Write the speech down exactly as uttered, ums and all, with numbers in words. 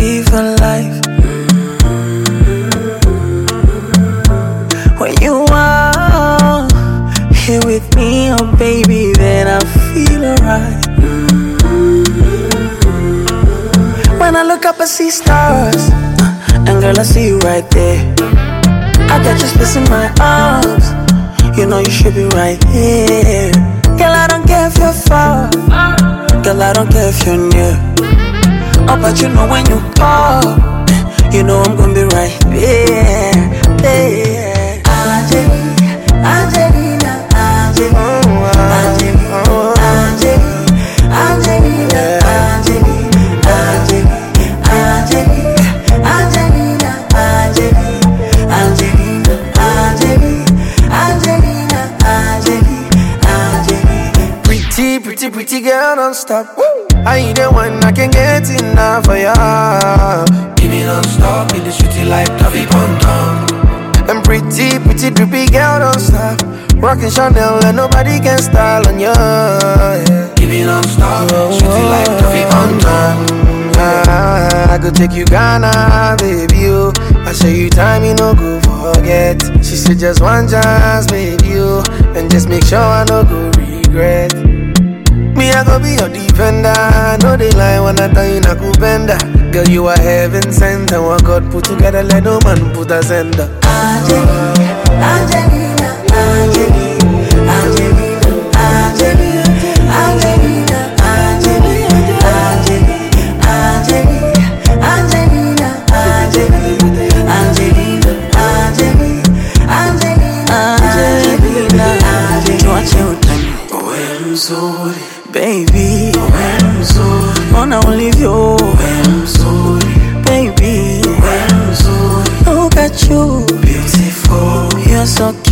be for life. When you are here with me, oh baby, then I feel alright. When I look up, I see stars, and girl, I see you right there. I got you space in my arms, you know you should be right here. Girl, I don't care if you're far, girl, I don't care if you're near. Oh, but you know when you call, you know I'm gonna be right there, there. Angelina, Angelina, Angelina, Angelina, Angelina, Angelina, Angelina, Angelina, Angelina, Angelina, Angelina, Angelina. Pretty, pretty, pretty girl, don't stop. Woo! I ain't the one I can get enough for ya. Give me non-stop, in the city like Davi Pom-Tom. And pretty, pretty, drippy girl, don't stop. Rockin' Chanel and nobody can style on ya. Yeah. Give me non-stop, city like Davi Pom-Tom. I could take you Ghana, baby, oh. I show you time, you no go forget. She said just one chance, baby, oh. And just make sure I no go regret. Me, I go be your defender. No, they lie when I tell you, Naku Bender. Girl, you are heaven sent. And what God put together, let no man put us under. Angelina, Angelina, Angelina, Angelina, Angelina, Angelina, Angelina, Angelina, Angelina, Angelina, Angelina, Angelina, baby, oh, now leave you, baby, look at you, Beautiful, you're so cute.